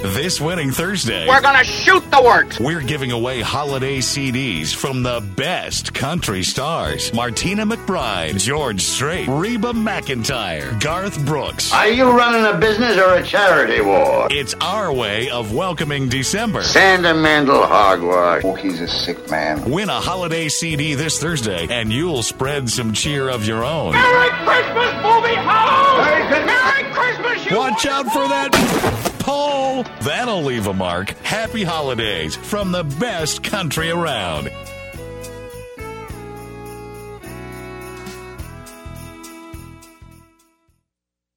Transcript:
This winning Thursday, we're gonna shoot the works. We're giving away holiday CDs from the best country stars: Martina McBride, George Strait, Reba McEntire, Garth Brooks. Are you running a business or a charity war? It's our way of welcoming December. Sentimental hogwash. Oh, he's a sick man. Win a holiday CD this Thursday, and you'll spread some cheer of your own. Merry Christmas, movie house! Merry Christmas, you... Watch out for that pole. That'll leave a mark. Happy holidays from the best country around.